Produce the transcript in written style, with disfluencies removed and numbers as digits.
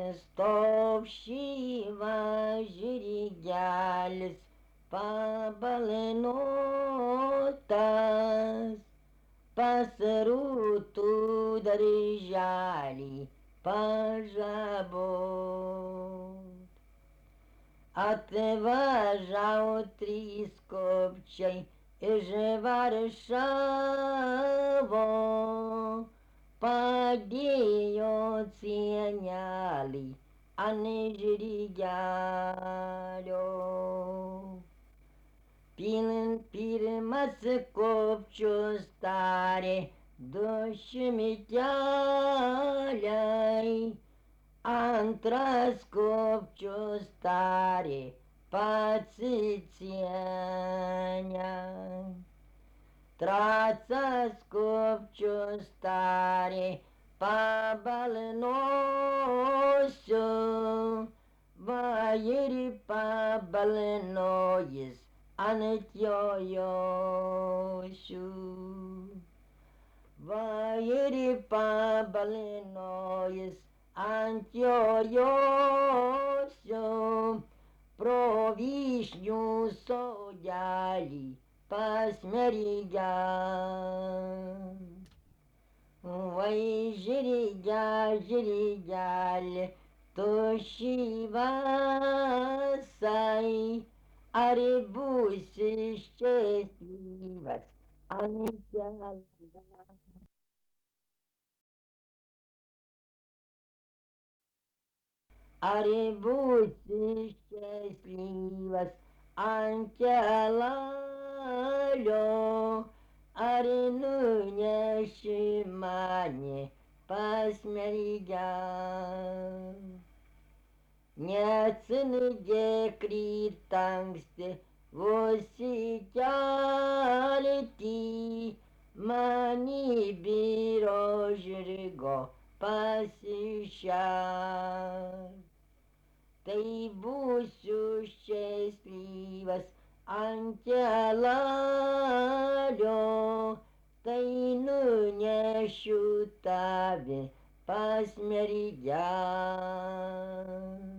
Stopšyva žirgelis pabalnotas, pasrutų darželį pažabot. Atvažiavo trys kopčiai iš Varšavo, padėjo cienelį ant žirgelio. Pirmas kopčius tarė du šimteliai, antras kopčius tarė pats cienę. Trečias kopčius tarė pabalnosiu, va ir pabalnojis ant jojosiu. Va ir pabalnojis ant jojosiu, pro vyšnių sodelį pas mergelę. Vai žirgeli, tu šį vasarį, ar būsi ščėstyvas ant kelio? Ar būsi ščėstyvas ant kelio, ar nuneši mane pas mergelę? Neatsinudėk ryt anksti, vos įkelti, mani biro žirgo pasišert. Tai būsiu ščėstyvas ant kelio, tai nunešiu tave pas mergelę.